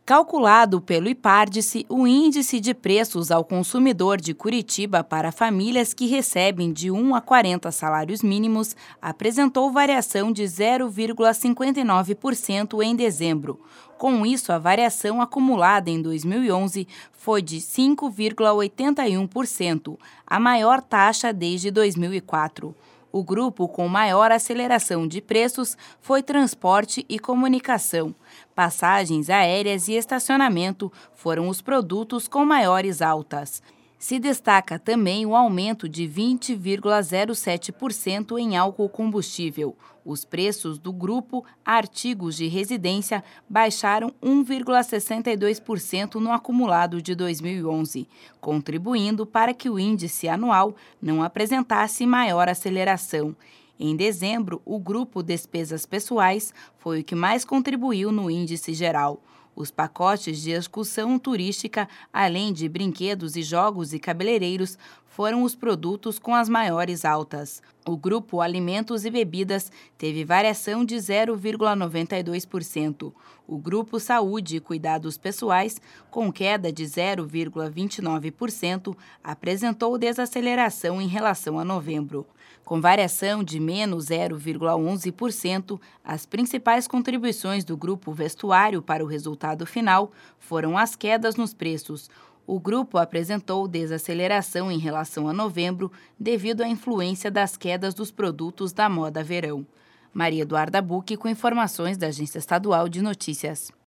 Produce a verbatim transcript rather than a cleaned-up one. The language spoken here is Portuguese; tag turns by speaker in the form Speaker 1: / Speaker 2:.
Speaker 1: Calculado pelo Ipardice, o índice de preços ao consumidor de Curitiba para famílias que recebem de um a quarenta salários mínimos apresentou variação de zero vírgula cinquenta e nove por cento em dezembro. Com isso, a variação acumulada em dois mil e onze foi de cinco vírgula oitenta e um por cento, a maior taxa desde dois mil e quatro. O grupo com maior aceleração de preços foi transporte e comunicação. Passagens aéreas e estacionamento foram os produtos com maiores altas. Se destaca também o aumento de vinte vírgula zero sete por cento em álcool combustível. Os preços do grupo artigos de residência baixaram um vírgula sessenta e dois por cento no acumulado de dois mil e onze, contribuindo para que o índice anual não apresentasse maior aceleração. Em dezembro, o grupo Despesas Pessoais foi o que mais contribuiu no índice geral. Os pacotes de excursão turística, além de brinquedos e jogos e cabeleireiros, foram os produtos com as maiores altas. O grupo Alimentos e Bebidas teve variação de zero vírgula noventa e dois por cento. O grupo Saúde e Cuidados Pessoais, com queda de zero vírgula vinte e nove por cento, apresentou desaceleração em relação a novembro. Com variação de menos zero vírgula onze por cento, as principais contribuições do grupo Vestuário para o resultado final foram as quedas nos preços. O grupo apresentou desaceleração em relação a novembro devido à influência das quedas dos produtos da moda verão. Maria Eduarda Bucchi com informações da Agência Estadual de Notícias.